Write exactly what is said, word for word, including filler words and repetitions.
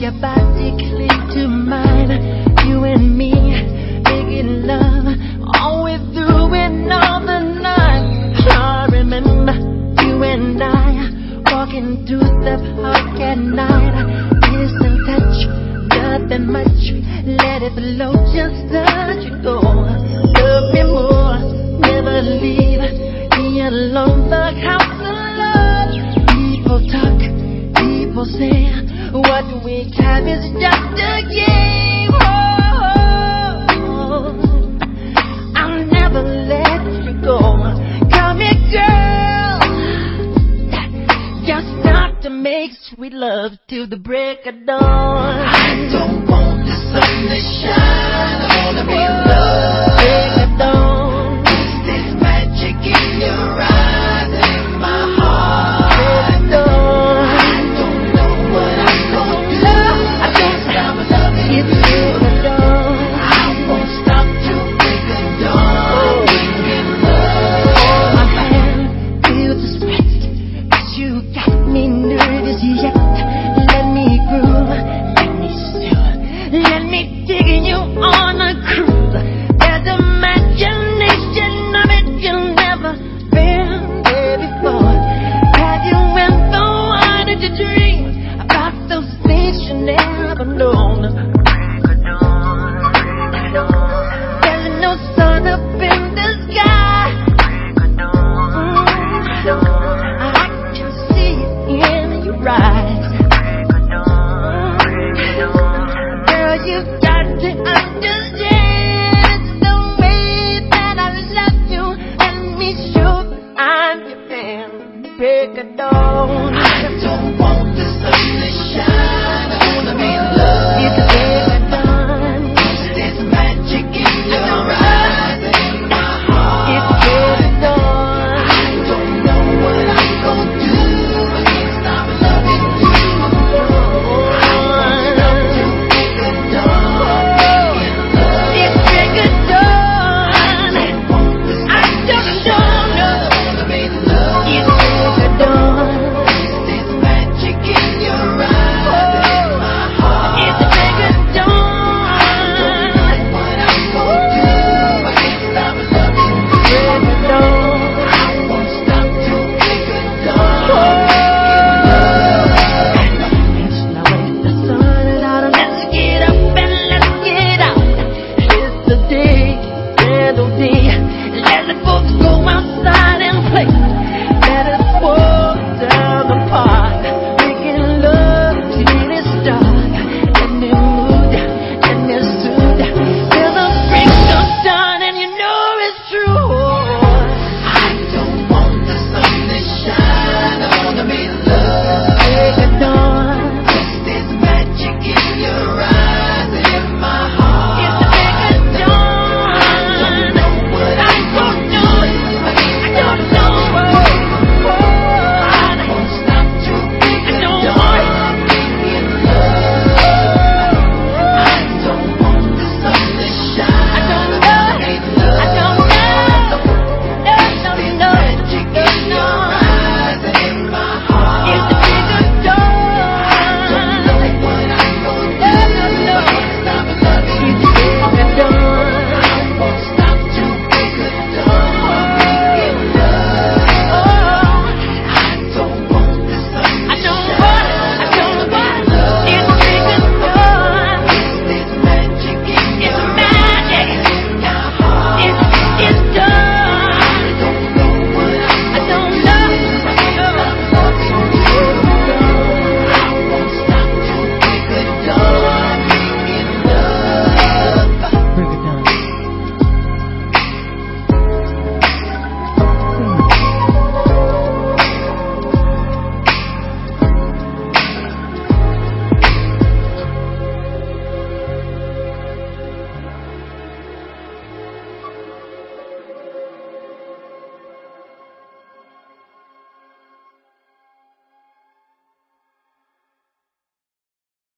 your body cling to mine. You and me making love, always doing all the night. I remember you and I walking through the park at night. Innocent touch, nothing much. Let it flow, just let you go. Love me more, never leave me alone. The house of love. People talk, people say, what we have is just a game. Oh, I'll never let you go. Come here, girl. Just stop to make sweet love till the break of dawn. I don't want the sun to shine. I wanna be loved.